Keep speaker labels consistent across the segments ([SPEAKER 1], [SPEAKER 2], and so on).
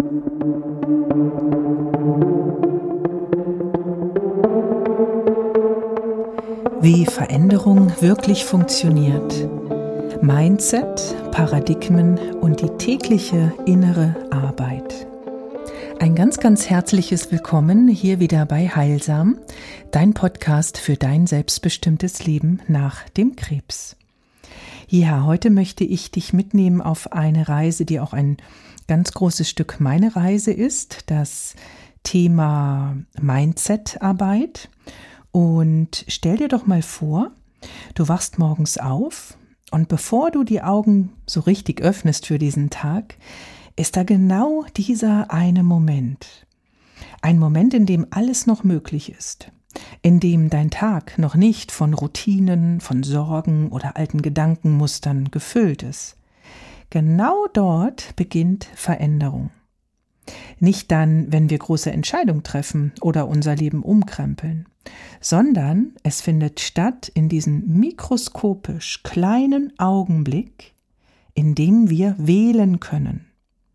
[SPEAKER 1] Wie Veränderung wirklich funktioniert. Mindset, Paradigmen und die tägliche innere Arbeit. Ein ganz, ganz herzliches Willkommen hier wieder bei Heilsam, dein Podcast für dein selbstbestimmtes Leben nach dem Krebs. Ja, heute möchte ich dich mitnehmen auf eine Reise, die auch ein ganz großes Stück meine Reise ist, das Thema Mindset-Arbeit. Und stell dir doch mal vor, du wachst morgens auf und bevor du die Augen so richtig öffnest für diesen Tag, ist da genau dieser eine Moment. Ein Moment, in dem alles noch möglich ist, in dem dein Tag noch nicht von Routinen, von Sorgen oder alten Gedankenmustern gefüllt ist. Genau dort beginnt Veränderung. Nicht dann, wenn wir große Entscheidungen treffen oder unser Leben umkrempeln, sondern es findet statt in diesem mikroskopisch kleinen Augenblick, in dem wir wählen können.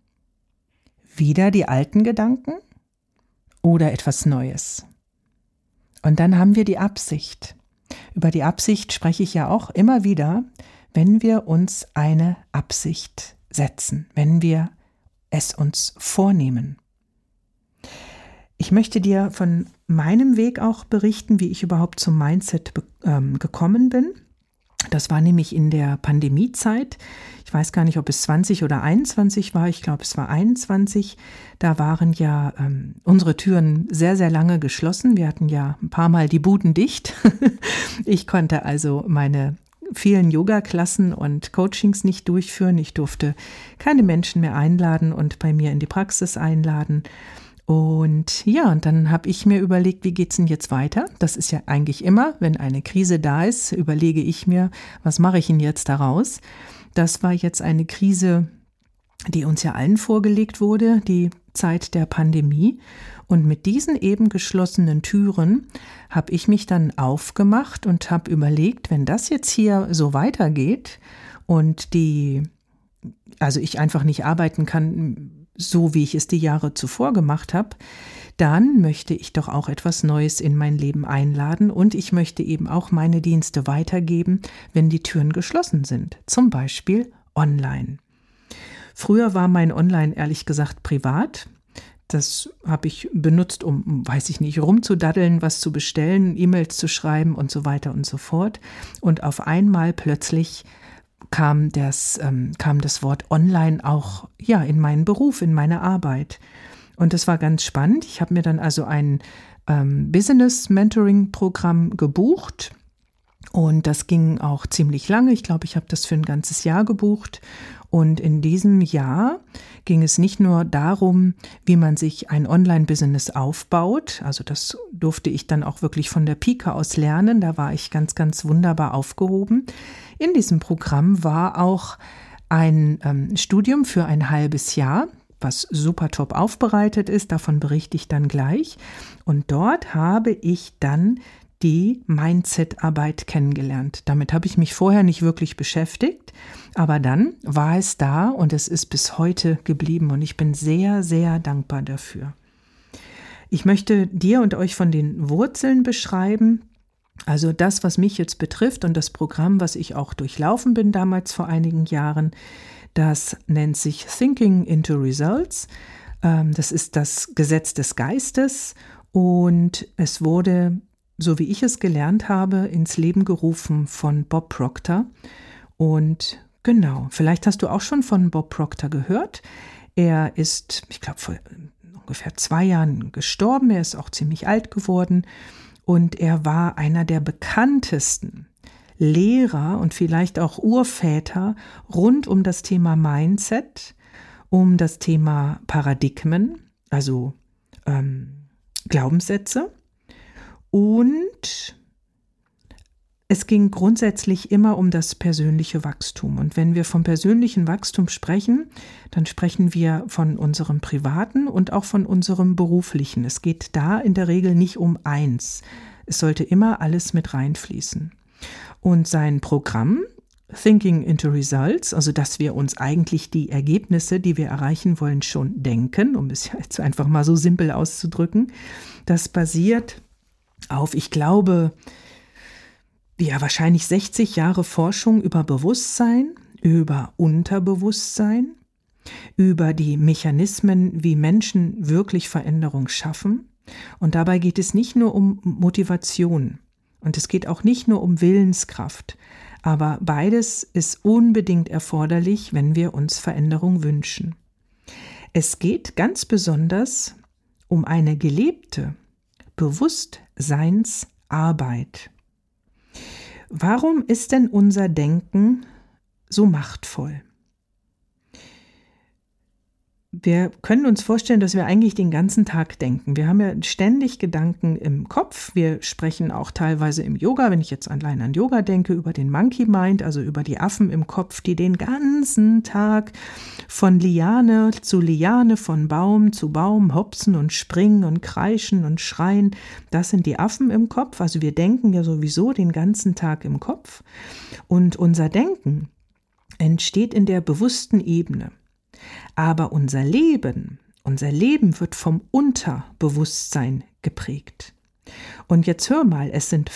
[SPEAKER 1] Wieder die alten Gedanken oder etwas Neues. Und dann haben wir die Absicht. Über die Absicht spreche ich ja auch immer wieder, wenn wir uns eine Absicht setzen, wenn wir es uns vornehmen. Ich möchte dir von meinem Weg auch berichten, wie ich überhaupt zum Mindset gekommen bin. Das war nämlich in der Pandemiezeit. Ich weiß gar nicht, ob es 20 oder 21 war. Ich glaube, es war 21. Da waren ja unsere Türen sehr, sehr lange geschlossen. Wir hatten ja ein paar Mal die Buden dicht. Ich konnte also meine vielen Yoga-Klassen und Coachings nicht durchführen. Ich durfte keine Menschen mehr einladen und bei mir in die Praxis einladen. Und ja, und dann habe ich mir überlegt, wie geht's denn jetzt weiter? Das ist ja eigentlich immer, wenn eine Krise da ist, überlege ich mir, was mache ich denn jetzt daraus? Das war jetzt eine Krise, die uns ja allen vorgelegt wurde, die Zeit der Pandemie. Und mit diesen eben geschlossenen Türen habe ich mich dann aufgemacht und habe überlegt, wenn das jetzt hier so weitergeht und ich einfach nicht arbeiten kann, so wie ich es die Jahre zuvor gemacht habe, dann möchte ich doch auch etwas Neues in mein Leben einladen und ich möchte eben auch meine Dienste weitergeben, wenn die Türen geschlossen sind, zum Beispiel online. Früher war mein Online ehrlich gesagt privat. Das habe ich benutzt, um, rumzudaddeln, was zu bestellen, E-Mails zu schreiben und so weiter und so fort. Und auf einmal plötzlich kam das Wort Online auch in meinen Beruf, in meine Arbeit. Und das war ganz spannend. Ich habe mir dann also ein Business-Mentoring-Programm gebucht. Und das ging auch ziemlich lange. Ich glaube, ich habe das für ein ganzes Jahr gebucht. Und in diesem Jahr ging es nicht nur darum, wie man sich ein Online-Business aufbaut. Also das durfte ich dann auch wirklich von der Pike aus lernen. Da war ich ganz, ganz wunderbar aufgehoben. In diesem Programm war auch ein Studium für ein halbes Jahr, was super top aufbereitet ist. Davon berichte ich dann gleich. Und dort habe ich dann die Mindset-Arbeit kennengelernt. Damit habe ich mich vorher nicht wirklich beschäftigt, aber dann war es da und es ist bis heute geblieben und ich bin sehr, sehr dankbar dafür. Ich möchte dir und euch von den Wurzeln beschreiben, also das, was mich jetzt betrifft und das Programm, was ich auch durchlaufen bin damals vor einigen Jahren, das nennt sich Thinking into Results. Das ist das Gesetz des Geistes und es wurde, so wie ich es gelernt habe, ins Leben gerufen von Bob Proctor. Und genau, vielleicht hast du auch schon von Bob Proctor gehört. Er ist, ich glaube, vor ungefähr 2 Jahren gestorben. Er ist auch ziemlich alt geworden. Und er war einer der bekanntesten Lehrer und vielleicht auch Urväter rund um das Thema Mindset, um das Thema Paradigmen, also Glaubenssätze. Und es ging grundsätzlich immer um das persönliche Wachstum. Und wenn wir vom persönlichen Wachstum sprechen, dann sprechen wir von unserem privaten und auch von unserem beruflichen. Es geht da in der Regel nicht um eins. Es sollte immer alles mit reinfließen. Und sein Programm Thinking into Results, also dass wir uns eigentlich die Ergebnisse, die wir erreichen wollen, schon denken, um es jetzt einfach mal so simpel auszudrücken. Das basiert auf, ich glaube, wahrscheinlich 60 Jahre Forschung über Bewusstsein, über Unterbewusstsein, über die Mechanismen, wie Menschen wirklich Veränderung schaffen. Und dabei geht es nicht nur um Motivation und es geht auch nicht nur um Willenskraft, aber beides ist unbedingt erforderlich, wenn wir uns Veränderung wünschen. Es geht ganz besonders um eine gelebte Bewusstseinsarbeit. Warum ist denn unser Denken so machtvoll? Wir können uns vorstellen, dass wir eigentlich den ganzen Tag denken. Wir haben ja ständig Gedanken im Kopf. Wir sprechen auch teilweise im Yoga, wenn ich jetzt allein an Yoga denke, über den Monkey Mind, also über die Affen im Kopf, die den ganzen Tag von Liane zu Liane, von Baum zu Baum hopsen und springen und kreischen und schreien. Das sind die Affen im Kopf. Also wir denken ja sowieso den ganzen Tag im Kopf. Und unser Denken entsteht in der bewussten Ebene. Aber unser Leben wird vom Unterbewusstsein geprägt. Und jetzt hör mal, es sind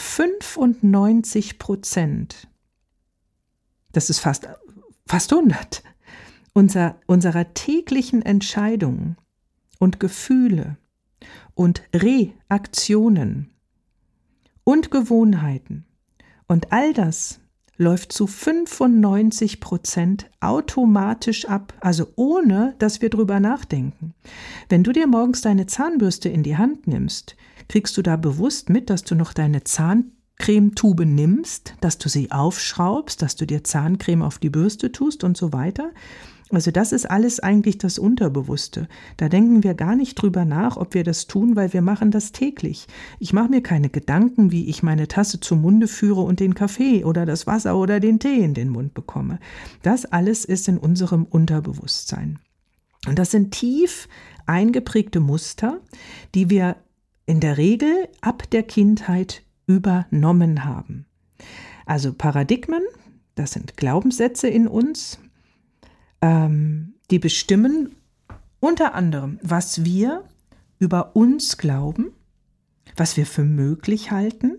[SPEAKER 1] 95%, das ist fast 100, unserer täglichen Entscheidungen und Gefühle und Reaktionen und Gewohnheiten und all das läuft zu 95% automatisch ab, also ohne, dass wir drüber nachdenken. Wenn du dir morgens deine Zahnbürste in die Hand nimmst, kriegst du da bewusst mit, dass du noch deine Zahncremetube nimmst, dass du sie aufschraubst, dass du dir Zahncreme auf die Bürste tust und so weiter. Also das ist alles eigentlich das Unterbewusste. Da denken wir gar nicht drüber nach, ob wir das tun, weil wir machen das täglich. Ich mache mir keine Gedanken, wie ich meine Tasse zum Munde führe und den Kaffee oder das Wasser oder den Tee in den Mund bekomme. Das alles ist in unserem Unterbewusstsein. Und das sind tief eingeprägte Muster, die wir in der Regel ab der Kindheit übernommen haben. Also Paradigmen, das sind Glaubenssätze in uns, die bestimmen unter anderem, was wir über uns glauben, was wir für möglich halten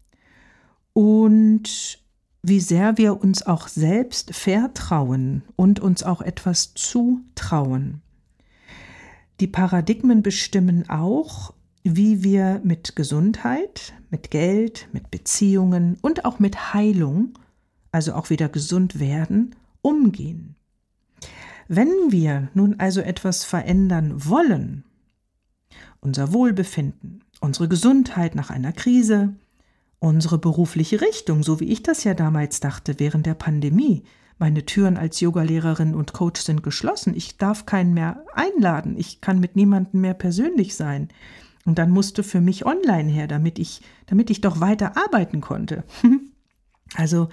[SPEAKER 1] und wie sehr wir uns auch selbst vertrauen und uns auch etwas zutrauen. Die Paradigmen bestimmen auch, wie wir mit Gesundheit, mit Geld, mit Beziehungen und auch mit Heilung, also auch wieder gesund werden, umgehen. Wenn wir nun also etwas verändern wollen, unser Wohlbefinden, unsere Gesundheit nach einer Krise, unsere berufliche Richtung, so wie ich das ja damals dachte während der Pandemie, meine Türen als Yogalehrerin und Coach sind geschlossen, ich darf keinen mehr einladen, ich kann mit niemandem mehr persönlich sein. Und dann musste für mich online her, damit ich doch weiter arbeiten konnte. Also,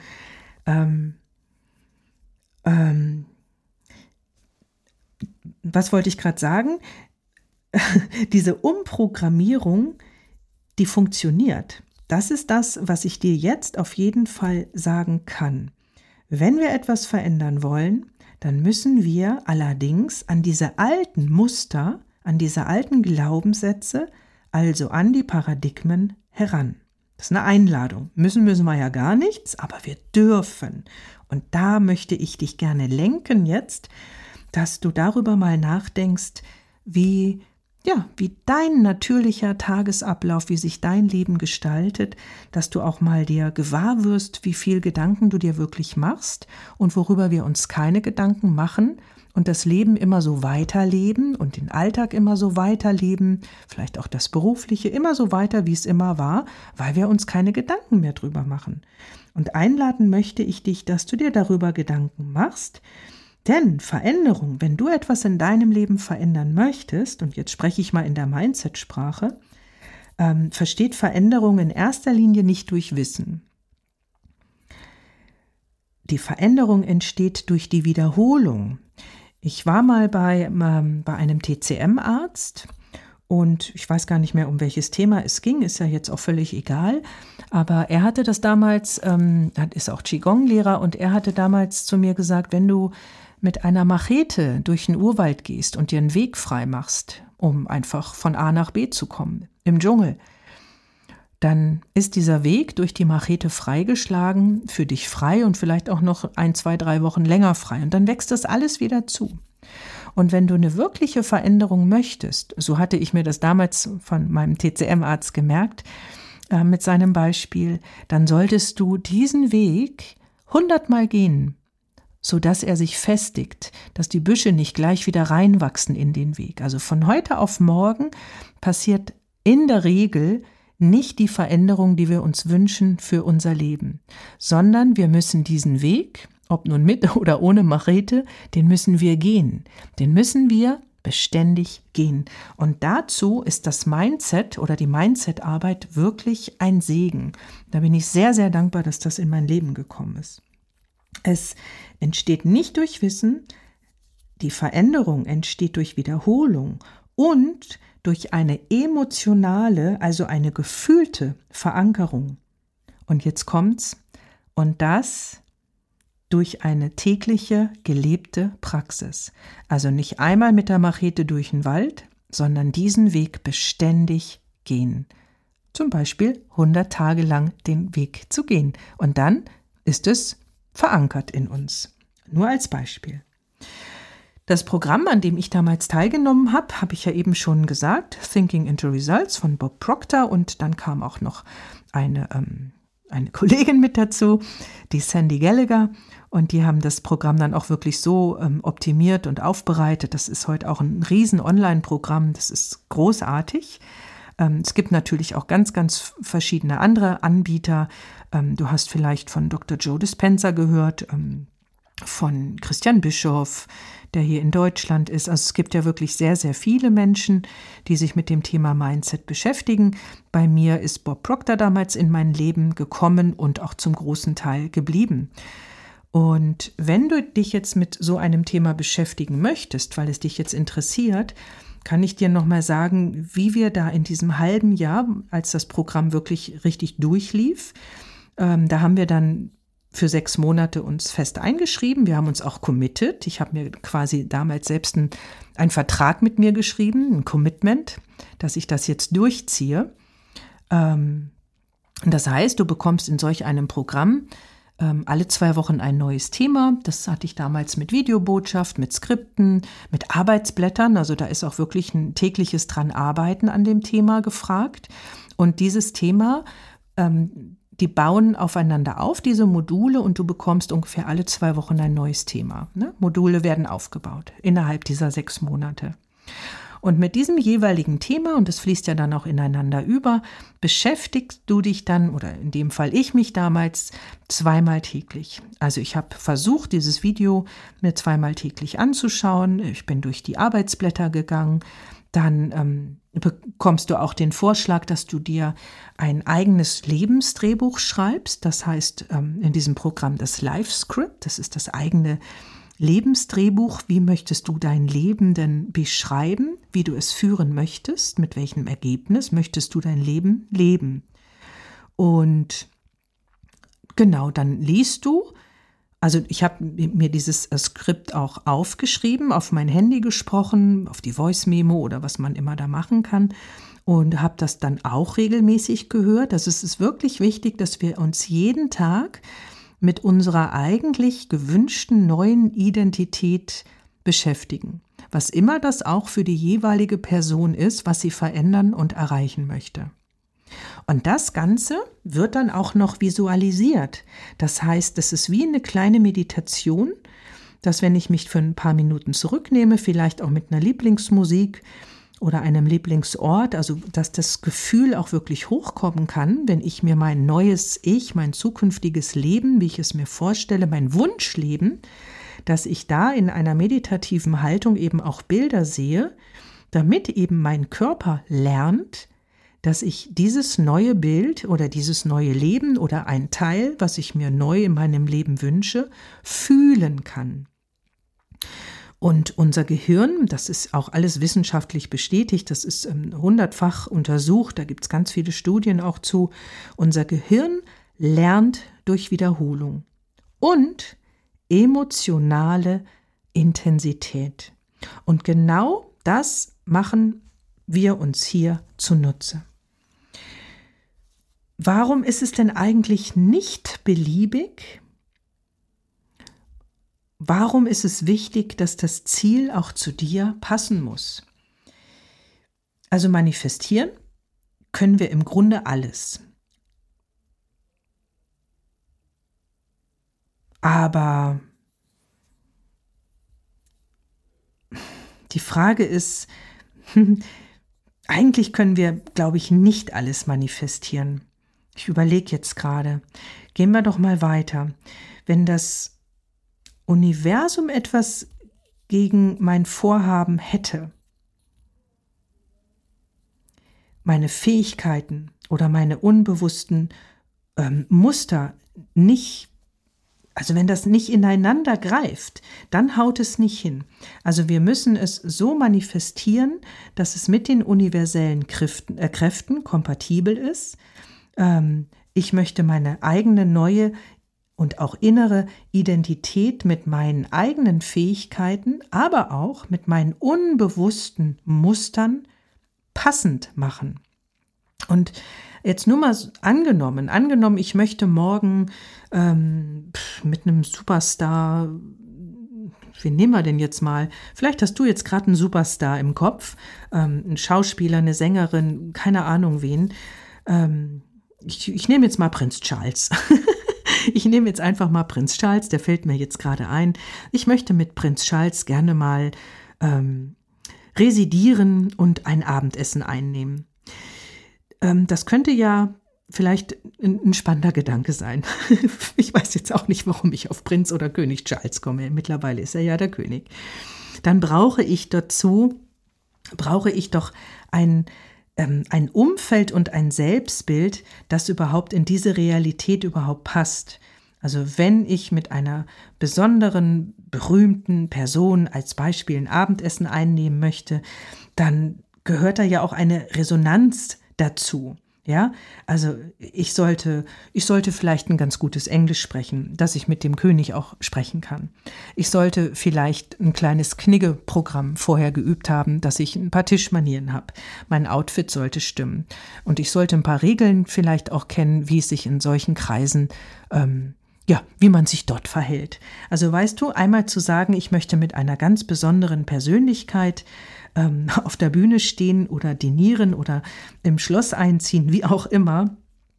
[SPEAKER 1] was wollte ich gerade sagen? Diese Umprogrammierung, die funktioniert. Das ist das, was ich dir jetzt auf jeden Fall sagen kann. Wenn wir etwas verändern wollen, dann müssen wir allerdings an diese alten Muster, an diese alten Glaubenssätze, also an die Paradigmen heran. Das ist eine Einladung. Müssen wir ja gar nichts, aber wir dürfen. Und da möchte ich dich gerne lenken jetzt, dass du darüber mal nachdenkst, wie dein natürlicher Tagesablauf, wie sich dein Leben gestaltet, dass du auch mal dir gewahr wirst, wie viel Gedanken du dir wirklich machst und worüber wir uns keine Gedanken machen und das Leben immer so weiterleben und den Alltag immer so weiterleben, vielleicht auch das Berufliche immer so weiter, wie es immer war, weil wir uns keine Gedanken mehr drüber machen. Und einladen möchte ich dich, dass du dir darüber Gedanken machst, denn Veränderung, wenn du etwas in deinem Leben verändern möchtest, und jetzt spreche ich mal in der Mindset-Sprache, versteht Veränderung in erster Linie nicht durch Wissen. Die Veränderung entsteht durch die Wiederholung. Ich war mal bei einem TCM-Arzt Und ich weiß gar nicht mehr, um welches Thema es ging, ist ja jetzt auch völlig egal. Aber er hatte das damals, ist auch Qigong-Lehrer, und er hatte damals zu mir gesagt, wenn du mit einer Machete durch den Urwald gehst und dir einen Weg frei machst, um einfach von A nach B zu kommen, im Dschungel, dann ist dieser Weg durch die Machete freigeschlagen, für dich frei und vielleicht auch noch 1, 2, 3 Wochen länger frei. Und dann wächst das alles wieder zu. Und wenn du eine wirkliche Veränderung möchtest, so hatte ich mir das damals von meinem TCM-Arzt gemerkt, mit seinem Beispiel, dann solltest du diesen Weg 100-mal gehen, sodass er sich festigt, dass die Büsche nicht gleich wieder reinwachsen in den Weg. Also von heute auf morgen passiert in der Regel nicht die Veränderung, die wir uns wünschen für unser Leben, sondern wir müssen diesen Weg, ob nun mit oder ohne Machete, den müssen wir gehen. Den müssen wir beständig gehen. Und dazu ist das Mindset oder die Mindset-Arbeit wirklich ein Segen. Da bin ich sehr, sehr dankbar, dass das in mein Leben gekommen ist. Es entsteht nicht durch Wissen, die Veränderung entsteht durch Wiederholung und durch eine emotionale, also eine gefühlte Verankerung. Und jetzt kommt's, und das durch eine tägliche, gelebte Praxis. Also nicht einmal mit der Machete durch den Wald, sondern diesen Weg beständig gehen. Zum Beispiel 100 Tage lang den Weg zu gehen. Und dann ist es verankert in uns. Nur als Beispiel. Das Programm, an dem ich damals teilgenommen habe, habe ich ja eben schon gesagt, Thinking into Results von Bob Proctor, und dann kam auch noch eine Kollegin mit dazu, die Sandy Gallagher, und die haben das Programm dann auch wirklich so optimiert und aufbereitet. Das ist heute auch ein riesen Online-Programm, das ist großartig. Es gibt natürlich auch ganz, ganz verschiedene andere Anbieter. Du hast vielleicht von Dr. Joe Dispenza gehört, von Christian Bischoff, der hier in Deutschland ist. Also es gibt ja wirklich sehr, sehr viele Menschen, die sich mit dem Thema Mindset beschäftigen. Bei mir ist Bob Proctor damals in mein Leben gekommen und auch zum großen Teil geblieben. Und wenn du dich jetzt mit so einem Thema beschäftigen möchtest, weil es dich jetzt interessiert, kann ich dir nochmal sagen, wie wir da in diesem halben Jahr, als das Programm wirklich richtig durchlief, da haben wir dann für 6 Monate uns fest eingeschrieben. Wir haben uns auch committed. Ich habe mir quasi damals selbst einen Vertrag mit mir geschrieben, ein Commitment, dass ich das jetzt durchziehe. Das heißt, du bekommst in solch einem Programm alle 2 Wochen ein neues Thema. Das hatte ich damals mit Videobotschaft, mit Skripten, mit Arbeitsblättern. Also da ist auch wirklich ein tägliches dran Arbeiten an dem Thema gefragt. Und dieses Thema, die bauen aufeinander auf, diese Module, und du bekommst ungefähr alle 2 Wochen ein neues Thema. Ne? Module werden aufgebaut innerhalb dieser 6 Monate. Und mit diesem jeweiligen Thema, und das fließt ja dann auch ineinander über, beschäftigst du dich dann, oder in dem Fall ich mich damals, 2-mal täglich. Also ich habe versucht, dieses Video mir 2-mal täglich anzuschauen. Ich bin durch die Arbeitsblätter gegangen. Dann bekommst du auch den Vorschlag, dass du dir ein eigenes Lebensdrehbuch schreibst. Das heißt in diesem Programm das Life Script, das ist das eigene Lebensdrehbuch. Wie möchtest du dein Leben denn beschreiben, wie du es führen möchtest, mit welchem Ergebnis möchtest du dein Leben leben? Und genau, dann liest du. Also ich habe mir dieses Skript auch aufgeschrieben, auf mein Handy gesprochen, auf die Voice-Memo oder was man immer da machen kann, und habe das dann auch regelmäßig gehört. Also es ist wirklich wichtig, dass wir uns jeden Tag mit unserer eigentlich gewünschten neuen Identität beschäftigen. Was immer das auch für die jeweilige Person ist, was sie verändern und erreichen möchte. Und das Ganze wird dann auch noch visualisiert. Das heißt, es ist wie eine kleine Meditation, dass wenn ich mich für ein paar Minuten zurücknehme, vielleicht auch mit einer Lieblingsmusik oder einem Lieblingsort, also dass das Gefühl auch wirklich hochkommen kann, wenn ich mir mein neues Ich, mein zukünftiges Leben, wie ich es mir vorstelle, mein Wunschleben, dass ich da in einer meditativen Haltung eben auch Bilder sehe, damit eben mein Körper lernt, dass ich dieses neue Bild oder dieses neue Leben oder ein Teil, was ich mir neu in meinem Leben wünsche, fühlen kann. Und unser Gehirn, das ist auch alles wissenschaftlich bestätigt, das ist 100-fach untersucht, da gibt es ganz viele Studien auch zu. Unser Gehirn lernt durch Wiederholung und emotionale Intensität. Und genau das machen wir uns hier zunutze. Warum ist es denn eigentlich nicht beliebig? Warum ist es wichtig, dass das Ziel auch zu dir passen muss? Also manifestieren können wir im Grunde alles. Aber die Frage ist, eigentlich können wir, glaube ich, nicht alles manifestieren. Ich überlege jetzt gerade, gehen wir doch mal weiter. Wenn das Universum etwas gegen mein Vorhaben hätte, meine Fähigkeiten oder meine unbewussten Muster nicht, also wenn das nicht ineinander greift, dann haut es nicht hin. Also wir müssen es so manifestieren, dass es mit den universellen Kräften kompatibel ist. Ich möchte meine eigene neue und auch innere Identität mit meinen eigenen Fähigkeiten, aber auch mit meinen unbewussten Mustern passend machen. Und jetzt nur mal angenommen, ich möchte morgen mit einem Superstar, wen nehmen wir denn jetzt mal? Vielleicht hast du jetzt gerade einen Superstar im Kopf, einen Schauspieler, eine Sängerin, keine Ahnung wen. Ich nehme jetzt mal Prinz Charles. Ich nehme jetzt einfach mal Prinz Charles, der fällt mir jetzt gerade ein. Ich möchte mit Prinz Charles gerne mal residieren und ein Abendessen einnehmen. Das könnte ja vielleicht ein spannender Gedanke sein. Ich weiß jetzt auch nicht, warum ich auf Prinz oder König Charles komme. Mittlerweile ist er ja der König. Dann brauche ich doch ein Umfeld und ein Selbstbild, das überhaupt in diese Realität überhaupt passt. Also wenn ich mit einer besonderen, berühmten Person als Beispiel ein Abendessen einnehmen möchte, dann gehört da ja auch eine Resonanz dazu. Ja, also ich sollte vielleicht ein ganz gutes Englisch sprechen, dass ich mit dem König auch sprechen kann. Ich sollte vielleicht ein kleines Knigge-Programm vorher geübt haben, dass ich ein paar Tischmanieren habe. Mein Outfit sollte stimmen. Und ich sollte ein paar Regeln vielleicht auch kennen, wie es sich in solchen Kreisen, wie man sich dort verhält. Also weißt du, einmal zu sagen, ich möchte mit einer ganz besonderen Persönlichkeit auf der Bühne stehen oder dinieren oder im Schloss einziehen, wie auch immer,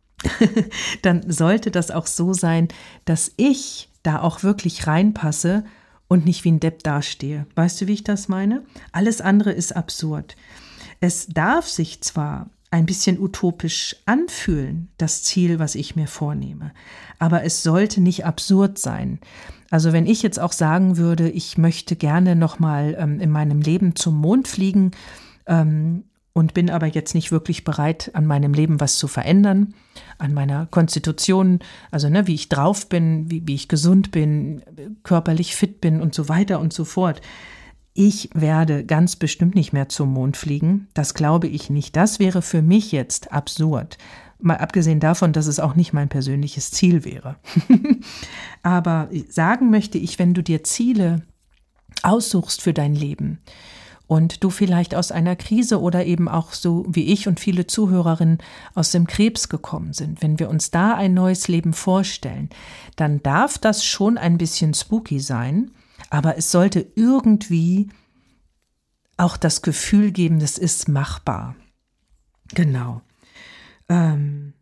[SPEAKER 1] dann sollte das auch so sein, dass ich da auch wirklich reinpasse und nicht wie ein Depp dastehe. Weißt du, wie ich das meine? Alles andere ist absurd. Es darf sich zwar ein bisschen utopisch anfühlen, das Ziel, was ich mir vornehme, aber es sollte nicht absurd sein. Also wenn ich jetzt auch sagen würde, ich möchte gerne nochmal in meinem Leben zum Mond fliegen und bin aber jetzt nicht wirklich bereit, an meinem Leben was zu verändern, an meiner Konstitution, also wie ich drauf bin, wie ich gesund bin, körperlich fit bin und so weiter und so fort. Ich werde ganz bestimmt nicht mehr zum Mond fliegen. Das glaube ich nicht. Das wäre für mich jetzt absurd. Mal abgesehen davon, dass es auch nicht mein persönliches Ziel wäre. Aber sagen möchte ich, wenn du dir Ziele aussuchst für dein Leben und du vielleicht aus einer Krise oder eben auch so wie ich und viele Zuhörerinnen aus dem Krebs gekommen sind, wenn wir uns da ein neues Leben vorstellen, dann darf das schon ein bisschen spooky sein, aber es sollte irgendwie auch das Gefühl geben, das ist machbar. Genau. Und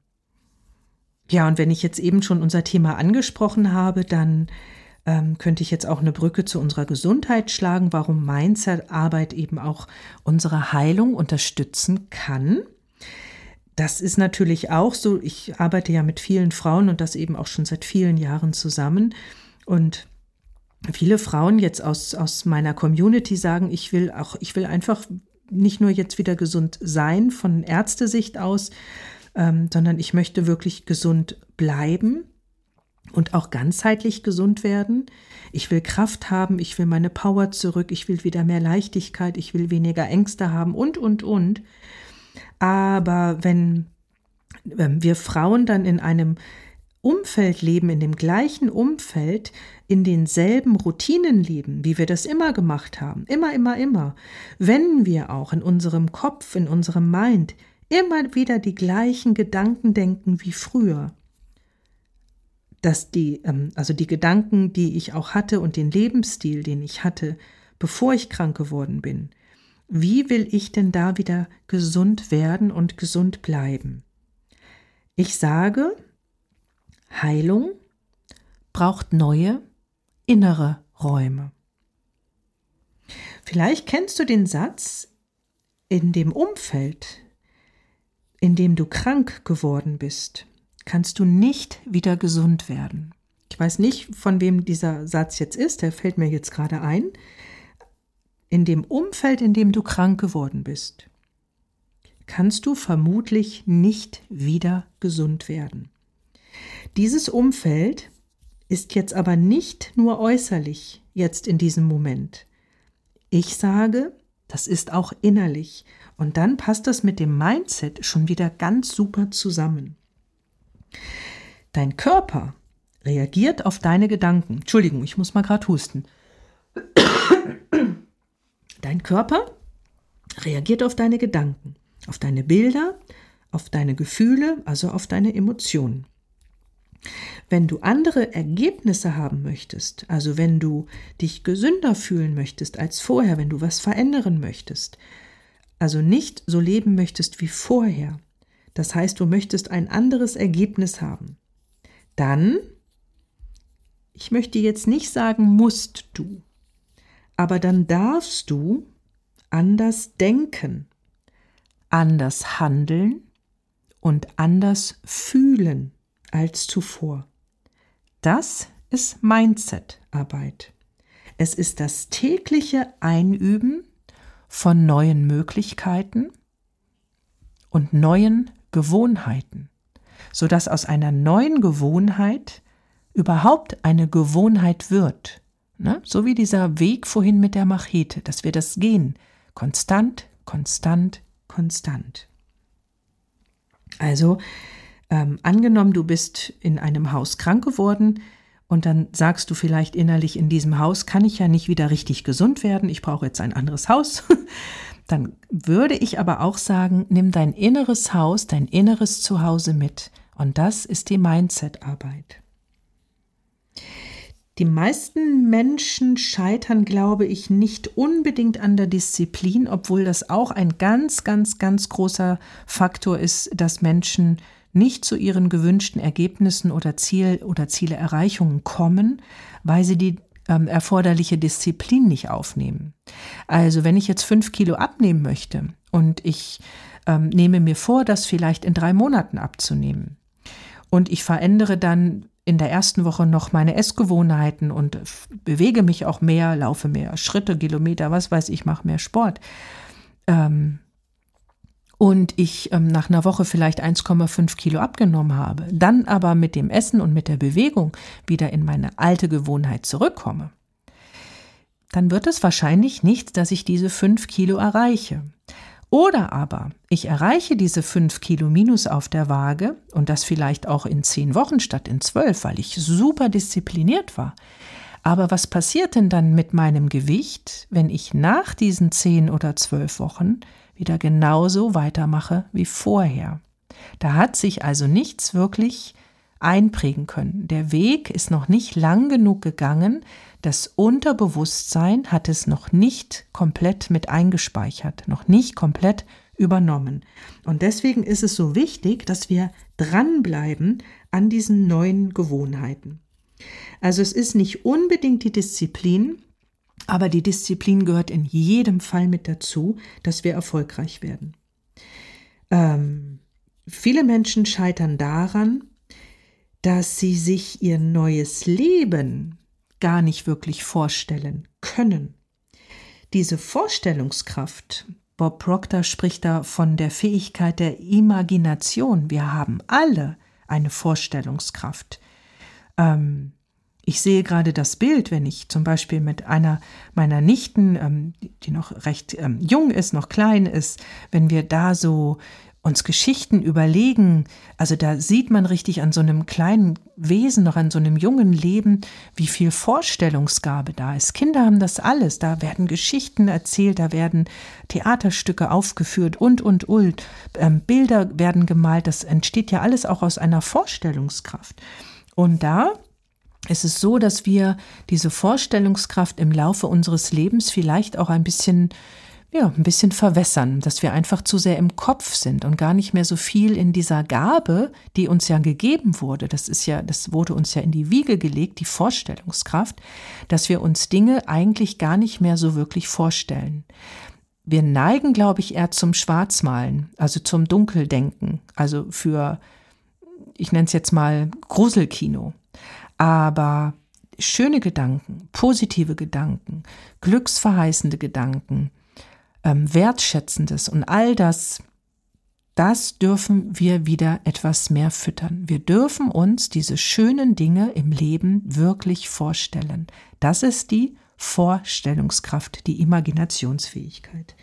[SPEAKER 1] wenn ich jetzt eben schon unser Thema angesprochen habe, dann könnte ich jetzt auch eine Brücke zu unserer Gesundheit schlagen, warum Mindset-Arbeit eben auch unsere Heilung unterstützen kann. Das ist natürlich auch so, ich arbeite ja mit vielen Frauen und das eben auch schon seit vielen Jahren zusammen und viele Frauen jetzt aus meiner Community sagen, ich will einfach nicht nur jetzt wieder gesund sein von Ärztesicht aus, sondern ich möchte wirklich gesund bleiben. und auch ganzheitlich gesund werden. Ich will Kraft haben, ich will meine Power zurück, ich will wieder mehr Leichtigkeit, ich will weniger Ängste haben und. Aber wenn wir Frauen dann in einem Umfeld leben, in dem gleichen Umfeld, in denselben Routinen leben, wie wir das immer gemacht haben, immer, wenn wir auch in unserem Kopf, in unserem Mind immer wieder die gleichen Gedanken denken wie früher, dass die Gedanken, die ich auch hatte und den Lebensstil, den ich hatte, bevor ich krank geworden bin, wie will ich denn da wieder gesund werden und gesund bleiben? Ich sage, Heilung braucht neue innere Räume. Vielleicht kennst du den Satz: In dem Umfeld, in dem du krank geworden bist, kannst du nicht wieder gesund werden. Ich weiß nicht, von wem dieser Satz jetzt ist, der fällt mir jetzt gerade ein. In dem Umfeld, in dem du krank geworden bist, kannst du vermutlich nicht wieder gesund werden. Dieses Umfeld ist jetzt aber nicht nur äußerlich, jetzt in diesem Moment. Ich sage, das ist auch innerlich. Und dann passt das mit dem Mindset schon wieder ganz super zusammen. Dein Körper reagiert auf deine Gedanken. Entschuldigung, ich muss mal gerade husten. Dein Körper reagiert auf deine Gedanken, auf deine Bilder, auf deine Gefühle, also auf deine Emotionen. Wenn du andere Ergebnisse haben möchtest, also wenn du dich gesünder fühlen möchtest als vorher, wenn du was verändern möchtest, also nicht so leben möchtest wie vorher, das heißt, du möchtest ein anderes Ergebnis haben, dann, ich möchte jetzt nicht sagen, musst du, aber dann darfst du anders denken, anders handeln und anders fühlen als zuvor. Das ist Mindset-Arbeit. Es ist das tägliche Einüben von neuen Möglichkeiten und neuen Gewohnheiten, sodass aus einer neuen Gewohnheit überhaupt eine Gewohnheit wird. Ne? So wie dieser Weg vorhin mit der Machete, dass wir das gehen. Konstant. Also, angenommen, du bist in einem Haus krank geworden und dann sagst du vielleicht innerlich, in diesem Haus kann ich ja nicht wieder richtig gesund werden, ich brauche jetzt ein anderes Haus. Dann würde ich aber auch sagen, nimm dein inneres Haus, dein inneres Zuhause mit. Und das ist die Mindset-Arbeit. Die meisten Menschen scheitern, glaube ich, nicht unbedingt an der Disziplin, obwohl das auch ein ganz großer Faktor ist, dass Menschen nicht zu ihren gewünschten Ergebnissen oder Zieleerreichungen kommen, weil sie die erforderliche Disziplin nicht aufnehmen. Also wenn ich jetzt 5 Kilo abnehmen möchte und ich nehme mir vor, das vielleicht in 3 Monaten abzunehmen und ich verändere dann in der ersten Woche noch meine Essgewohnheiten und bewege mich auch mehr, laufe mehr Schritte, Kilometer, was weiß ich, mache mehr Sport. Und ich nach einer Woche vielleicht 1,5 Kilo abgenommen habe, dann aber mit dem Essen und mit der Bewegung wieder in meine alte Gewohnheit zurückkomme, dann wird es wahrscheinlich nicht, dass ich diese 5 Kilo erreiche. Oder aber ich erreiche diese 5 Kilo minus auf der Waage und das vielleicht auch in 10 Wochen statt in 12, weil ich super diszipliniert war. Aber was passiert denn dann mit meinem Gewicht, wenn ich nach diesen 10 oder 12 Wochen wieder genauso weitermache wie vorher? Da hat sich also nichts wirklich einprägen können. Der Weg ist noch nicht lang genug gegangen. Das Unterbewusstsein hat es noch nicht komplett mit eingespeichert, noch nicht komplett übernommen. Und deswegen ist es so wichtig, dass wir dranbleiben an diesen neuen Gewohnheiten. Also es ist nicht unbedingt die Disziplin, aber die Disziplin gehört in jedem Fall mit dazu, dass wir erfolgreich werden. Viele Menschen scheitern daran, dass sie sich ihr neues Leben gar nicht wirklich vorstellen können. Diese Vorstellungskraft, Bob Proctor spricht da von der Fähigkeit der Imagination. Wir haben alle eine Vorstellungskraft. Ich sehe gerade das Bild, wenn ich zum Beispiel mit einer meiner Nichten, die noch recht jung ist, noch klein ist, wenn wir da so uns Geschichten überlegen, also da sieht man richtig an so einem kleinen Wesen, noch an so einem jungen Leben, wie viel Vorstellungsgabe da ist. Kinder haben das alles, da werden Geschichten erzählt, da werden Theaterstücke aufgeführt und. Bilder werden gemalt, das entsteht ja alles auch aus einer Vorstellungskraft. Und da ist es so, dass wir diese Vorstellungskraft im Laufe unseres Lebens vielleicht auch ein bisschen verwässern, dass wir einfach zu sehr im Kopf sind und gar nicht mehr so viel in dieser Gabe, die uns ja gegeben wurde. Das wurde uns ja in die Wiege gelegt, die Vorstellungskraft, dass wir uns Dinge eigentlich gar nicht mehr so wirklich vorstellen. Wir neigen, glaube ich, eher zum Schwarzmalen, also zum Dunkeldenken, also ich nenne es jetzt mal Gruselkino. Aber schöne Gedanken, positive Gedanken, glücksverheißende Gedanken, Wertschätzendes und all das dürfen wir wieder etwas mehr füttern. Wir dürfen uns diese schönen Dinge im Leben wirklich vorstellen. Das ist die Vorstellungskraft, die Imaginationsfähigkeit.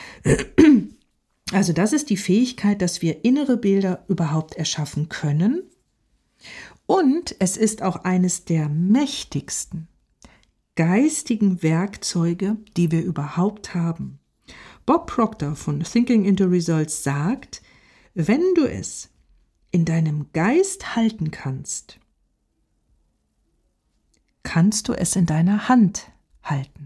[SPEAKER 1] Also das ist die Fähigkeit, dass wir innere Bilder überhaupt erschaffen können. Und es ist auch eines der mächtigsten geistigen Werkzeuge, die wir überhaupt haben. Bob Proctor von Thinking into Results sagt, wenn du es in deinem Geist halten kannst, kannst du es in deiner Hand halten.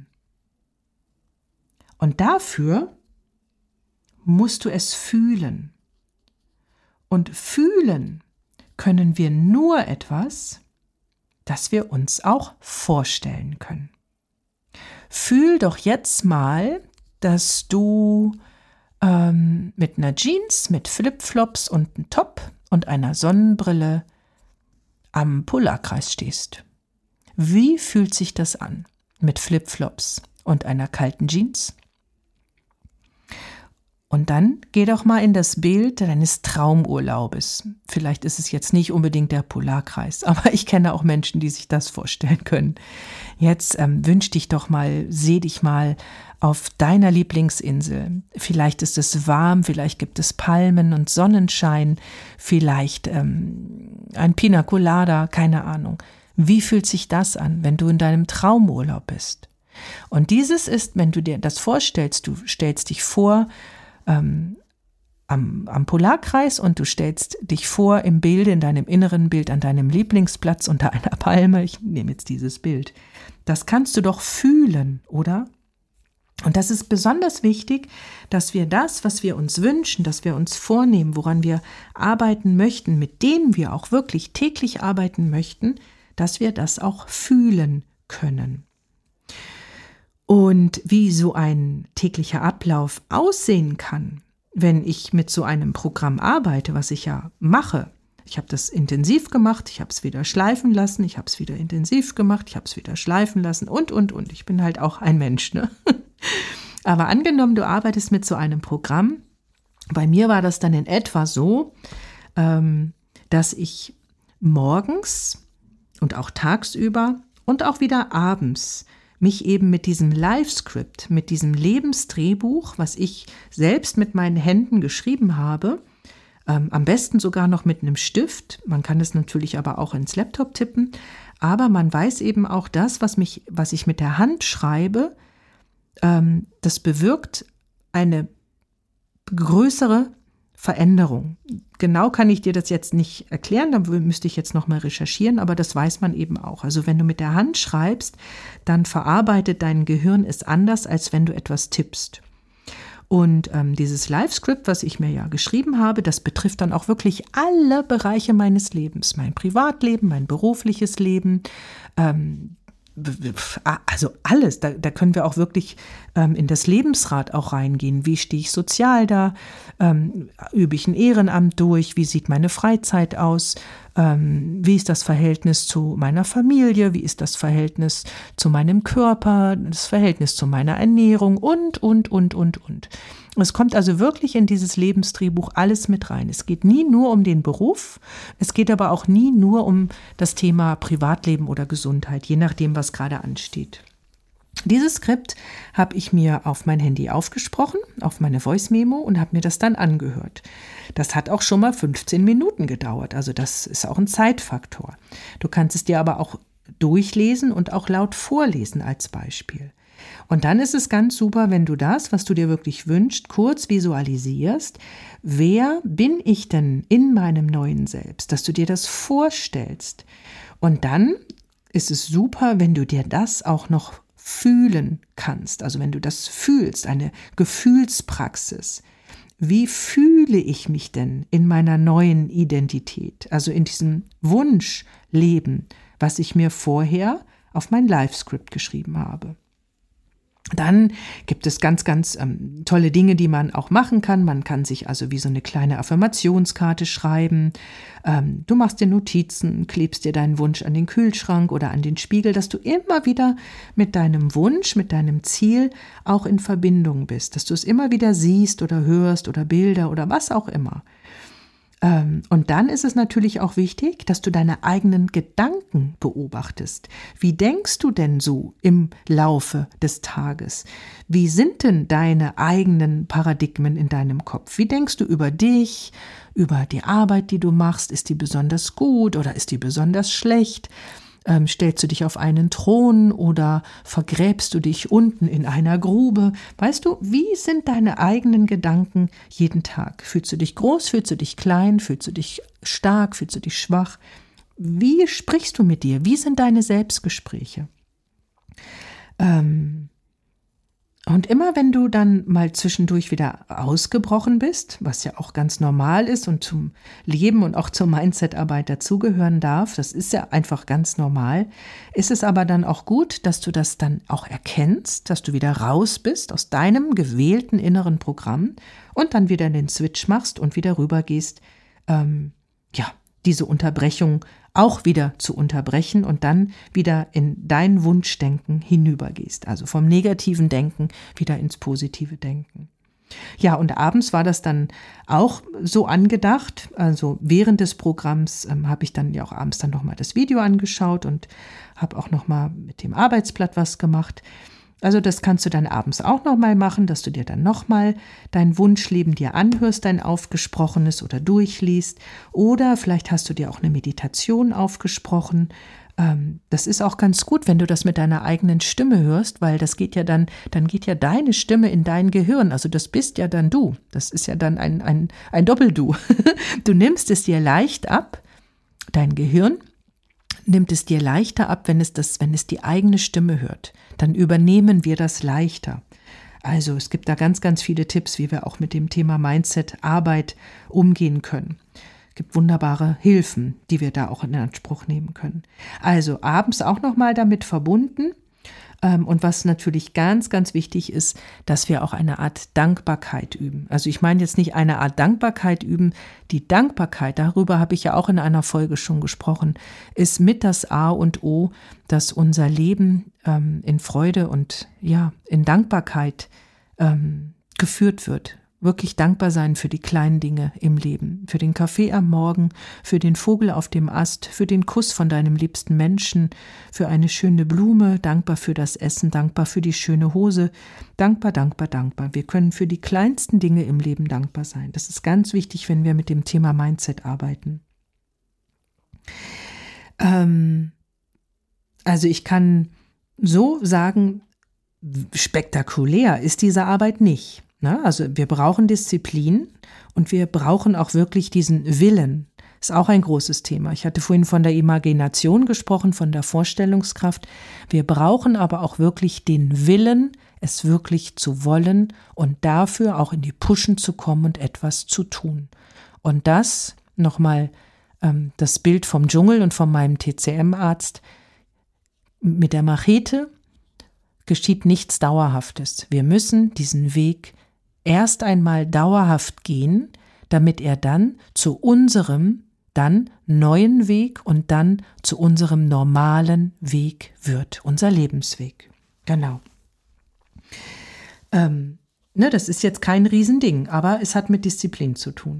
[SPEAKER 1] Und dafür musst du es fühlen. Und fühlen können wir nur etwas, das wir uns auch vorstellen können. Fühl doch jetzt mal, dass du mit einer Jeans, mit Flipflops und einem Top und einer Sonnenbrille am Polarkreis stehst. Wie fühlt sich das an mit Flipflops und einer kalten Jeans? Und dann geh doch mal in das Bild deines Traumurlaubes. Vielleicht ist es jetzt nicht unbedingt der Polarkreis, aber ich kenne auch Menschen, die sich das vorstellen können. Jetzt seh dich mal auf deiner Lieblingsinsel. Vielleicht ist es warm, vielleicht gibt es Palmen und Sonnenschein, vielleicht ein Pina Colada, keine Ahnung. Wie fühlt sich das an, wenn du in deinem Traumurlaub bist? Und dieses ist, wenn du dir das vorstellst, du stellst dich vor, am Polarkreis und du stellst dich vor im Bilde, in deinem inneren Bild, an deinem Lieblingsplatz unter einer Palme. Ich nehme jetzt dieses Bild. Das kannst du doch fühlen, oder? Und das ist besonders wichtig, dass wir das, was wir uns wünschen, dass wir uns vornehmen, woran wir arbeiten möchten, mit dem wir auch wirklich täglich arbeiten möchten, dass wir das auch fühlen können. Und wie so ein täglicher Ablauf aussehen kann, wenn ich mit so einem Programm arbeite, was ich ja mache. Ich habe das intensiv gemacht, ich habe es wieder schleifen lassen, ich habe es wieder intensiv gemacht, ich habe es wieder schleifen lassen und. Ich bin halt auch ein Mensch, ne? Aber angenommen, du arbeitest mit so einem Programm. Bei mir war das dann in etwa so, dass ich morgens und auch tagsüber und auch wieder abends mich eben mit diesem Live-Script, mit diesem Lebensdrehbuch, was ich selbst mit meinen Händen geschrieben habe, am besten sogar noch mit einem Stift, man kann es natürlich aber auch ins Laptop tippen, aber man weiß eben auch das, was ich mit der Hand schreibe, das bewirkt eine größere Veränderung. Genau kann ich dir das jetzt nicht erklären, da müsste ich jetzt noch mal recherchieren, aber das weiß man eben auch. Also wenn du mit der Hand schreibst, dann verarbeitet dein Gehirn es anders, als wenn du etwas tippst. Und dieses Live-Script, was ich mir ja geschrieben habe, das betrifft dann auch wirklich alle Bereiche meines Lebens. Mein Privatleben, mein berufliches Leben, also alles, da können wir auch wirklich in das Lebensrad auch reingehen. Wie stehe ich sozial da? Übe ich ein Ehrenamt durch? Wie sieht meine Freizeit aus? Wie ist das Verhältnis zu meiner Familie? Wie ist das Verhältnis zu meinem Körper? Das Verhältnis zu meiner Ernährung und. Es kommt also wirklich in dieses Lebensdrehbuch alles mit rein. Es geht nie nur um den Beruf, es geht aber auch nie nur um das Thema Privatleben oder Gesundheit, je nachdem, was gerade ansteht. Dieses Skript habe ich mir auf mein Handy aufgesprochen, auf meine Voice-Memo und habe mir das dann angehört. Das hat auch schon mal 15 Minuten gedauert, also das ist auch ein Zeitfaktor. Du kannst es dir aber auch durchlesen und auch laut vorlesen als Beispiel. Und dann ist es ganz super, wenn du das, was du dir wirklich wünschst, kurz visualisierst. Wer bin ich denn in meinem neuen Selbst? Dass du dir das vorstellst. Und dann ist es super, wenn du dir das auch noch fühlen kannst. Also wenn du das fühlst, eine Gefühlspraxis. Wie fühle ich mich denn in meiner neuen Identität? Also in diesem Wunschleben, was ich mir vorher auf mein Live-Script geschrieben habe. Dann gibt es ganz tolle Dinge, die man auch machen kann. Man kann sich also wie so eine kleine Affirmationskarte schreiben. Du machst dir Notizen, klebst dir deinen Wunsch an den Kühlschrank oder an den Spiegel, dass du immer wieder mit deinem Wunsch, mit deinem Ziel auch in Verbindung bist, dass du es immer wieder siehst oder hörst oder Bilder oder was auch immer. Und dann ist es natürlich auch wichtig, dass du deine eigenen Gedanken beobachtest. Wie denkst du denn so im Laufe des Tages? Wie sind denn deine eigenen Paradigmen in deinem Kopf? Wie denkst du über dich, über die Arbeit, die du machst? Ist die besonders gut oder ist die besonders schlecht? Stellst du dich auf einen Thron oder vergräbst du dich unten in einer Grube? Weißt du, wie sind deine eigenen Gedanken jeden Tag? Fühlst du dich groß, fühlst du dich klein, fühlst du dich stark, fühlst du dich schwach? Wie sprichst du mit dir? Wie sind deine Selbstgespräche? Und immer wenn du dann mal zwischendurch wieder ausgebrochen bist, was ja auch ganz normal ist und zum Leben und auch zur Mindset-Arbeit dazugehören darf, das ist ja einfach ganz normal, ist es aber dann auch gut, dass du das dann auch erkennst, dass du wieder raus bist aus deinem gewählten inneren Programm und dann wieder den Switch machst und wieder rübergehst, diese Unterbrechung auch wieder zu unterbrechen und dann wieder in dein Wunschdenken hinübergehst. Also vom negativen Denken wieder ins positive Denken. Ja, und abends war das dann auch so angedacht. Also während des Programms habe ich dann ja auch abends dann nochmal das Video angeschaut und habe auch nochmal mit dem Arbeitsblatt was gemacht. Also das kannst du dann abends auch nochmal machen, dass du dir dann nochmal dein Wunschleben dir anhörst, dein Aufgesprochenes oder durchliest. Oder vielleicht hast du dir auch eine Meditation aufgesprochen. Das ist auch ganz gut, wenn du das mit deiner eigenen Stimme hörst, weil das geht ja dann geht ja deine Stimme in dein Gehirn. Also das bist ja dann du. Das ist ja dann ein Doppel-Du. Du nimmst es dir leicht ab, dein Gehirn nimmt es dir leichter ab, wenn es die eigene Stimme hört. Dann übernehmen wir das leichter. Also es gibt da ganz viele Tipps, wie wir auch mit dem Thema Mindset-Arbeit umgehen können. Es gibt wunderbare Hilfen, die wir da auch in Anspruch nehmen können. Also abends auch nochmal damit verbunden. Und was natürlich ganz wichtig ist, dass wir auch eine Art Dankbarkeit üben. Also ich meine jetzt nicht eine Art Dankbarkeit üben. Die Dankbarkeit, darüber habe ich ja auch in einer Folge schon gesprochen, ist mit das A und O, dass unser Leben in Freude und in Dankbarkeit geführt wird. Wirklich dankbar sein für die kleinen Dinge im Leben, für den Kaffee am Morgen, für den Vogel auf dem Ast, für den Kuss von deinem liebsten Menschen, für eine schöne Blume, dankbar für das Essen, dankbar für die schöne Hose, dankbar. Wir können für die kleinsten Dinge im Leben dankbar sein. Das ist ganz wichtig, wenn wir mit dem Thema Mindset arbeiten. Also ich kann so sagen, spektakulär ist diese Arbeit nicht. Also wir brauchen Disziplin und wir brauchen auch wirklich diesen Willen. Ist auch ein großes Thema. Ich hatte vorhin von der Imagination gesprochen, von der Vorstellungskraft. Wir brauchen aber auch wirklich den Willen, es wirklich zu wollen und dafür auch in die Pushen zu kommen und etwas zu tun. Und das, nochmal das Bild vom Dschungel und von meinem TCM-Arzt, mit der Machete geschieht nichts Dauerhaftes. Wir müssen diesen Weg erst einmal dauerhaft gehen, damit er dann zu unserem dann neuen Weg und dann zu unserem normalen Weg wird, unser Lebensweg. Genau. Das ist jetzt kein Riesending, aber es hat mit Disziplin zu tun.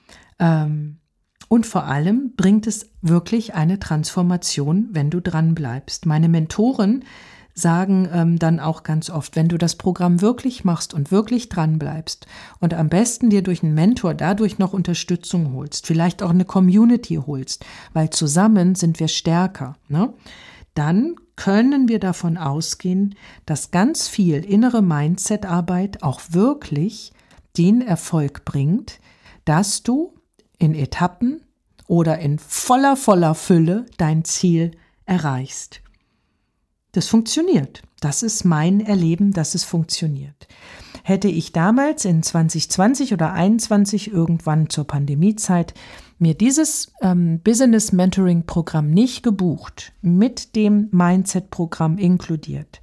[SPEAKER 1] Und vor allem bringt es wirklich eine Transformation, wenn du dran bleibst. Meine Mentoren sagen dann auch ganz oft, wenn du das Programm wirklich machst und wirklich dran bleibst und am besten dir durch einen Mentor dadurch noch Unterstützung holst, vielleicht auch eine Community holst, weil zusammen sind wir stärker, ne? Dann können wir davon ausgehen, dass ganz viel innere Mindset-Arbeit auch wirklich den Erfolg bringt, dass du in Etappen oder in voller Fülle dein Ziel erreichst. Das funktioniert. Das ist mein Erleben, dass es funktioniert. Hätte ich damals in 2020 oder 2021 irgendwann zur Pandemiezeit mir dieses Business Mentoring Programm nicht gebucht, mit dem Mindset-Programm inkludiert,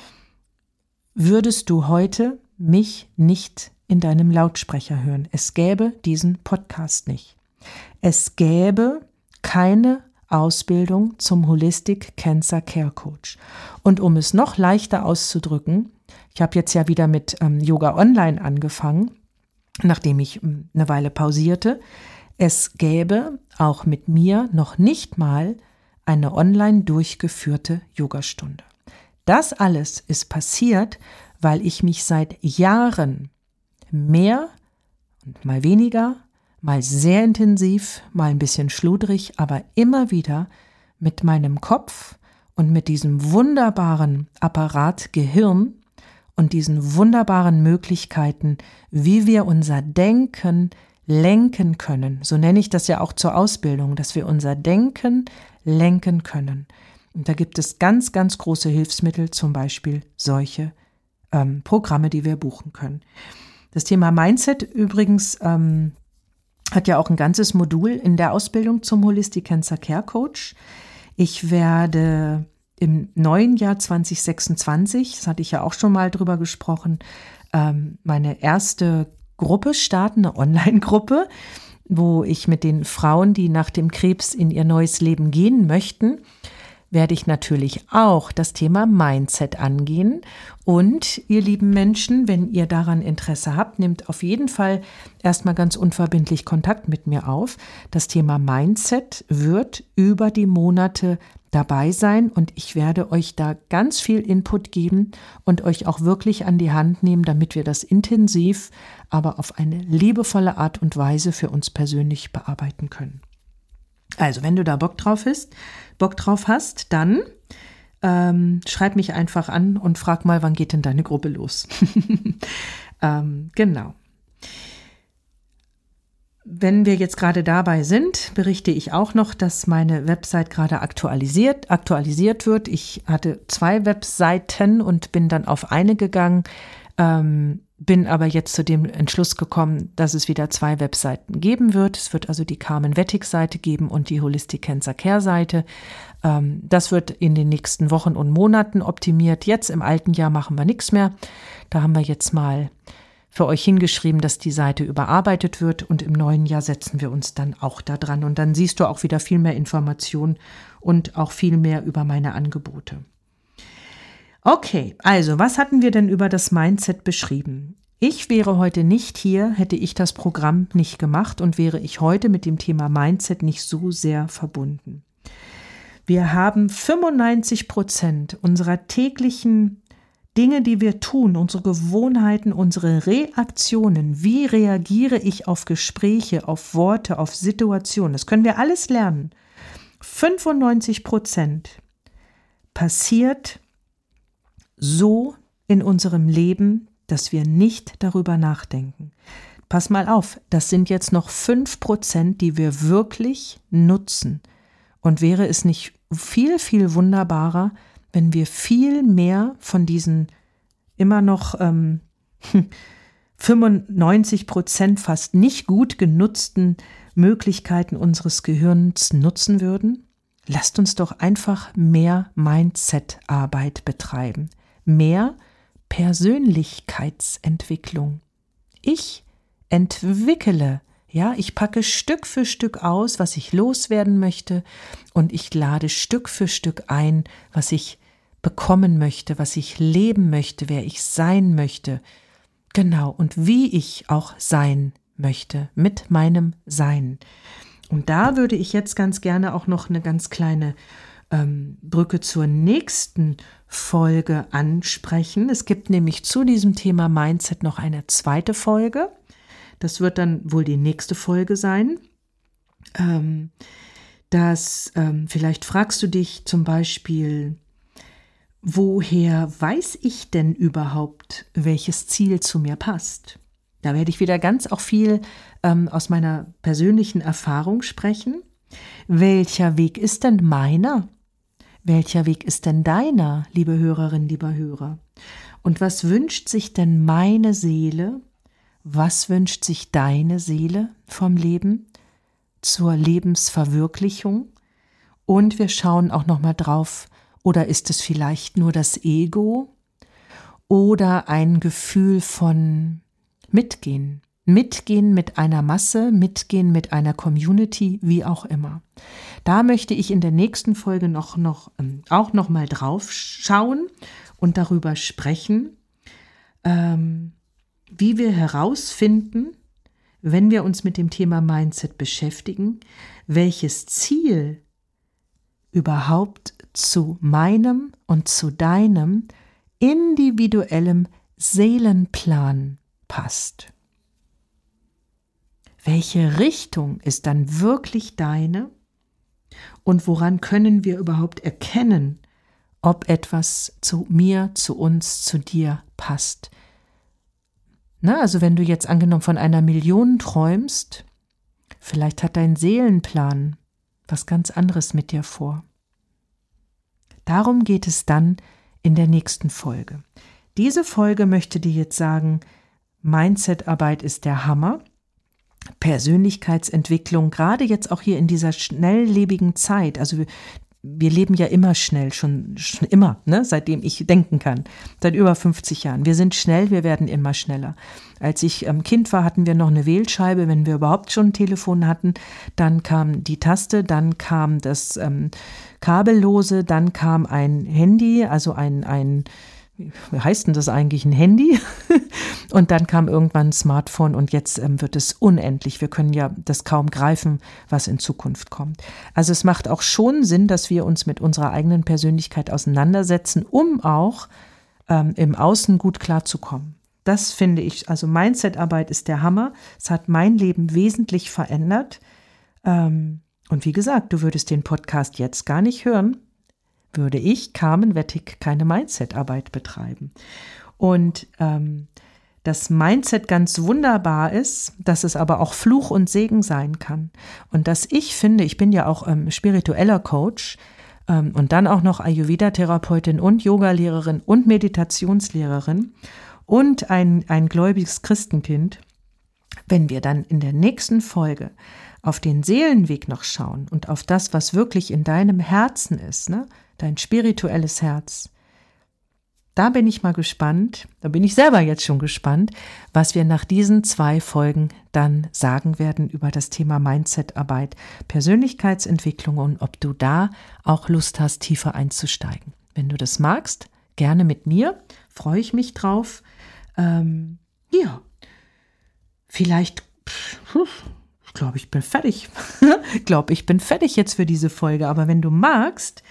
[SPEAKER 1] würdest du heute mich nicht in deinem Lautsprecher hören. Es gäbe diesen Podcast nicht. Es gäbe keine Ausbildung zum Holistic Cancer Care Coach. Und um es noch leichter auszudrücken, ich habe jetzt ja wieder mit Yoga Online angefangen, nachdem ich eine Weile pausierte. Es gäbe auch mit mir noch nicht mal eine online durchgeführte Yogastunde. Das alles ist passiert, weil ich mich seit Jahren mehr und mal weniger, mal sehr intensiv, mal ein bisschen schludrig, aber immer wieder mit meinem Kopf und mit diesem wunderbaren Apparat Gehirn und diesen wunderbaren Möglichkeiten, wie wir unser Denken lenken können. So nenne ich das ja auch zur Ausbildung, dass wir unser Denken lenken können. Und da gibt es ganz, ganz große Hilfsmittel, zum Beispiel solche Programme, die wir buchen können. Das Thema Mindset übrigens hat ja auch ein ganzes Modul in der Ausbildung zum Holistic Cancer Care Coach. Ich werde im neuen Jahr 2026, das hatte ich ja auch schon mal drüber gesprochen, meine erste Gruppe starten, eine Online-Gruppe, wo ich mit den Frauen, die nach dem Krebs in ihr neues Leben gehen möchten, werde ich natürlich auch das Thema Mindset angehen. Und ihr lieben Menschen, wenn ihr daran Interesse habt, nehmt auf jeden Fall erstmal ganz unverbindlich Kontakt mit mir auf. Das Thema Mindset wird über die Monate dabei sein und ich werde euch da ganz viel Input geben und euch auch wirklich an die Hand nehmen, damit wir das intensiv, aber auf eine liebevolle Art und Weise für uns persönlich bearbeiten können. Also, wenn du da Bock drauf hast, dann schreib mich einfach an und frag mal, wann geht denn deine Gruppe los? Genau. Wenn wir jetzt gerade dabei sind, berichte ich auch noch, dass meine Website gerade aktualisiert wird. Ich hatte 2 Webseiten und bin dann auf eine gegangen, bin aber jetzt zu dem Entschluss gekommen, dass es wieder 2 Webseiten geben wird. Es wird also die Carmen Wettig-Seite geben und die Holistic Cancer Care Seite. Das wird in den nächsten Wochen und Monaten optimiert. Jetzt im alten Jahr machen wir nichts mehr. Da haben wir jetzt mal für euch hingeschrieben, dass die Seite überarbeitet wird und im neuen Jahr setzen wir uns dann auch da dran. Und dann siehst du auch wieder viel mehr Informationen und auch viel mehr über meine Angebote. Okay, also was hatten wir denn über das Mindset beschrieben? Ich wäre heute nicht hier, hätte ich das Programm nicht gemacht und wäre ich heute mit dem Thema Mindset nicht so sehr verbunden. Wir haben 95% unserer täglichen Dinge, die wir tun, unsere Gewohnheiten, unsere Reaktionen, wie reagiere ich auf Gespräche, auf Worte, auf Situationen, das können wir alles lernen. 95% passiert so in unserem Leben, dass wir nicht darüber nachdenken. Pass mal auf, das sind jetzt noch 5%, die wir wirklich nutzen. Und wäre es nicht viel, viel wunderbarer, wenn wir viel mehr von diesen immer noch 95% fast nicht gut genutzten Möglichkeiten unseres Gehirns nutzen würden? Lasst uns doch einfach mehr Mindset-Arbeit betreiben. Mehr Persönlichkeitsentwicklung. Ich entwickle Ja, ich packe Stück für Stück aus, was ich loswerden möchte, und ich lade Stück für Stück ein, was ich bekommen möchte, was ich leben möchte, wer ich sein möchte. Genau, und wie ich auch sein möchte, mit meinem Sein. Und da würde ich jetzt ganz gerne auch noch eine ganz kleine Brücke zur nächsten Folge ansprechen. Es gibt nämlich zu diesem Thema Mindset noch eine zweite Folge. Das wird dann wohl die nächste Folge sein. Vielleicht fragst du dich zum Beispiel, woher weiß ich denn überhaupt, welches Ziel zu mir passt? Da werde ich wieder ganz auch viel aus meiner persönlichen Erfahrung sprechen. Welcher Weg ist denn meiner? Welcher Weg ist denn deiner, liebe Hörerin, lieber Hörer? Und was wünscht sich denn meine Seele? Was wünscht sich deine Seele vom Leben zur Lebensverwirklichung? Und wir schauen auch noch mal drauf, oder ist es vielleicht nur das Ego oder ein Gefühl von Mitgehen? Mitgehen mit einer Masse, mitgehen mit einer Community, wie auch immer. Da möchte ich in der nächsten Folge auch noch mal drauf schauen und darüber sprechen, wie wir herausfinden, wenn wir uns mit dem Thema Mindset beschäftigen, welches Ziel überhaupt zu meinem und zu deinem individuellem Seelenplan passt. Welche Richtung ist dann wirklich deine und woran können wir überhaupt erkennen, ob etwas zu mir, zu uns, zu dir passt? Also wenn du jetzt angenommen von einer Million träumst, vielleicht hat dein Seelenplan was ganz anderes mit dir vor. Darum geht es dann in der nächsten Folge. Diese Folge möchte dir jetzt sagen, Mindset-Arbeit ist der Hammer. Persönlichkeitsentwicklung, gerade jetzt auch hier in dieser schnelllebigen Zeit, also wir leben ja immer schnell, schon immer, seitdem ich denken kann, seit über 50 Jahren. Wir sind schnell, wir werden immer schneller. Als ich Kind war, hatten wir noch eine Wählscheibe, wenn wir überhaupt schon ein Telefon hatten, dann kam die Taste, dann kam das Kabellose, dann kam ein Handy, also wie heißt denn das eigentlich, ein Handy? Und dann kam irgendwann ein Smartphone und jetzt wird es unendlich. Wir können ja das kaum greifen, was in Zukunft kommt. Also es macht auch schon Sinn, dass wir uns mit unserer eigenen Persönlichkeit auseinandersetzen, um auch im Außen gut klarzukommen. Das finde ich, also Mindset-Arbeit ist der Hammer. Es hat mein Leben wesentlich verändert. Und wie gesagt, du würdest den Podcast jetzt gar nicht hören, würde ich, Carmen Wettig, keine Mindset-Arbeit betreiben. Und das Mindset ganz wunderbar ist, dass es aber auch Fluch und Segen sein kann. Und dass ich finde, ich bin ja auch spiritueller Coach und dann auch noch Ayurveda-Therapeutin und Yoga-Lehrerin und Meditationslehrerin und ein gläubiges Christenkind. Wenn wir dann in der nächsten Folge auf den Seelenweg noch schauen und auf das, was wirklich in deinem Herzen ist, dein spirituelles Herz, da bin ich mal gespannt, da bin ich selber jetzt schon gespannt, was wir nach diesen 2 Folgen dann sagen werden über das Thema Mindset-Arbeit, Persönlichkeitsentwicklung und ob du da auch Lust hast, tiefer einzusteigen. Wenn du das magst, gerne mit mir, freue ich mich drauf. Vielleicht, ich glaube, ich bin fertig. Ich bin fertig jetzt für diese Folge, aber wenn du magst,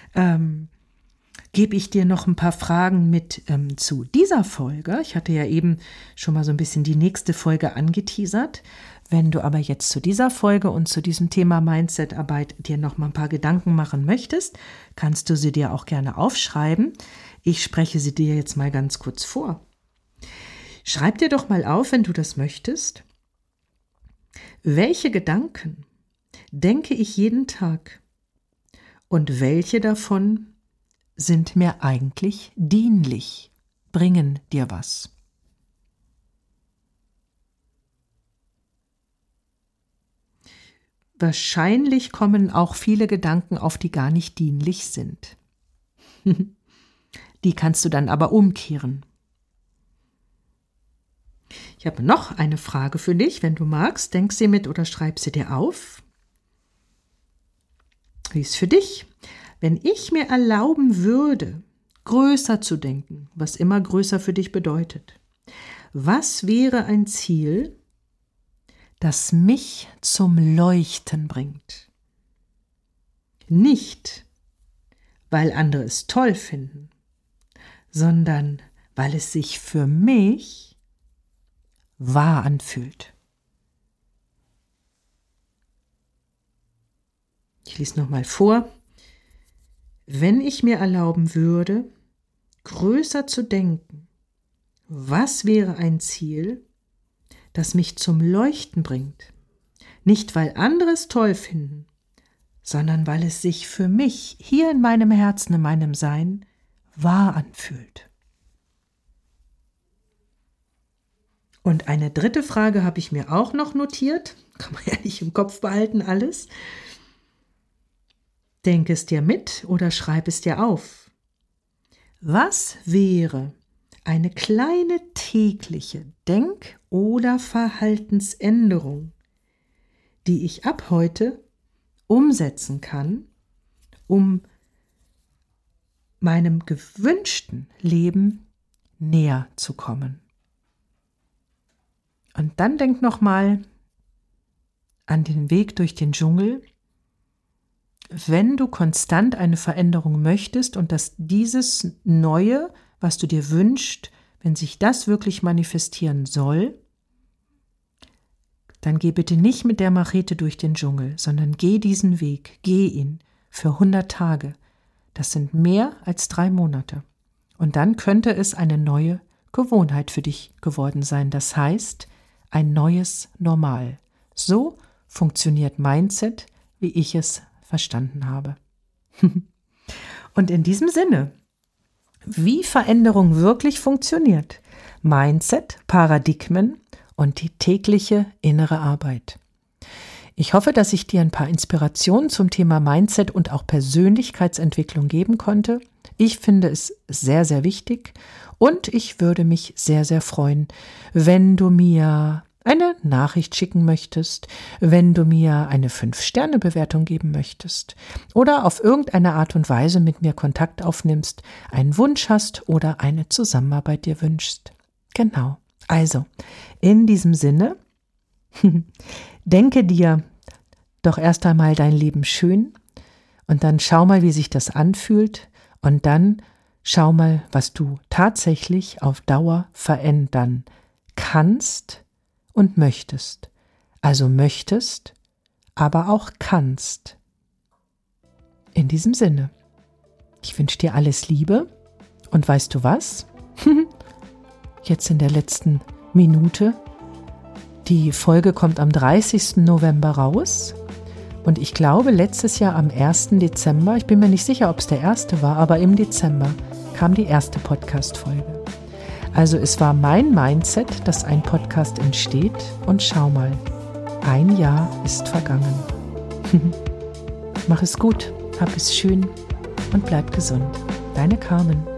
[SPEAKER 1] gebe ich dir noch ein paar Fragen mit zu dieser Folge. Ich hatte ja eben schon mal so ein bisschen die nächste Folge angeteasert. Wenn du aber jetzt zu dieser Folge und zu diesem Thema Mindset-Arbeit dir noch mal ein paar Gedanken machen möchtest, kannst du sie dir auch gerne aufschreiben. Ich spreche sie dir jetzt mal ganz kurz vor. Schreib dir doch mal auf, wenn du das möchtest. Welche Gedanken denke ich jeden Tag und welche davon sind mir eigentlich dienlich, bringen dir was? Wahrscheinlich kommen auch viele Gedanken auf, die gar nicht dienlich sind. Die kannst du dann aber umkehren. Ich habe noch eine Frage für dich. Wenn du magst, denk sie mit oder schreib sie dir auf. Wie ist für dich? Wenn ich mir erlauben würde, größer zu denken, was immer größer für dich bedeutet, was wäre ein Ziel, das mich zum Leuchten bringt? Nicht, weil andere es toll finden, sondern weil es sich für mich wahr anfühlt. Ich lese nochmal vor. Wenn ich mir erlauben würde, größer zu denken, was wäre ein Ziel, das mich zum Leuchten bringt? Nicht, weil andere es toll finden, sondern weil es sich für mich hier in meinem Herzen, in meinem Sein wahr anfühlt. Und eine dritte Frage habe ich mir auch noch notiert. Kann man ja nicht im Kopf behalten alles. Denk es dir mit oder schreib es dir auf. Was wäre eine kleine tägliche Denk- oder Verhaltensänderung, die ich ab heute umsetzen kann, um meinem gewünschten Leben näher zu kommen? Und dann denk nochmal an den Weg durch den Dschungel. Wenn du konstant eine Veränderung möchtest und dass dieses Neue, was du dir wünschst, wenn sich das wirklich manifestieren soll, dann geh bitte nicht mit der Machete durch den Dschungel, sondern geh diesen Weg, geh ihn für 100 Tage. Das sind mehr als 3 Monate. Und dann könnte es eine neue Gewohnheit für dich geworden sein. Das heißt, ein neues Normal. So funktioniert Mindset, wie ich es verstanden habe. Und in diesem Sinne, wie Veränderung wirklich funktioniert, Mindset, Paradigmen und die tägliche innere Arbeit. Ich hoffe, dass ich dir ein paar Inspirationen zum Thema Mindset und auch Persönlichkeitsentwicklung geben konnte. Ich finde es sehr, sehr wichtig und ich würde mich sehr, sehr freuen, wenn du mir eine Nachricht schicken möchtest, wenn du mir eine 5-Sterne-Bewertung geben möchtest oder auf irgendeine Art und Weise mit mir Kontakt aufnimmst, einen Wunsch hast oder eine Zusammenarbeit dir wünschst. Genau. Also, in diesem Sinne, denke dir doch erst einmal dein Leben schön und dann schau mal, wie sich das anfühlt und dann schau mal, was du tatsächlich auf Dauer verändern kannst und möchtest. Also möchtest, aber auch kannst. In diesem Sinne, ich wünsche dir alles Liebe und weißt du was? Jetzt in der letzten Minute. Die Folge kommt am 30. November raus und ich glaube letztes Jahr am 1. Dezember, ich bin mir nicht sicher, ob es der erste war, aber im Dezember kam die erste Podcast-Folge. Also es war mein Mindset, dass ein Podcast entsteht und schau mal, 1 Jahr ist vergangen. Mach es gut, hab es schön und bleib gesund. Deine Carmen.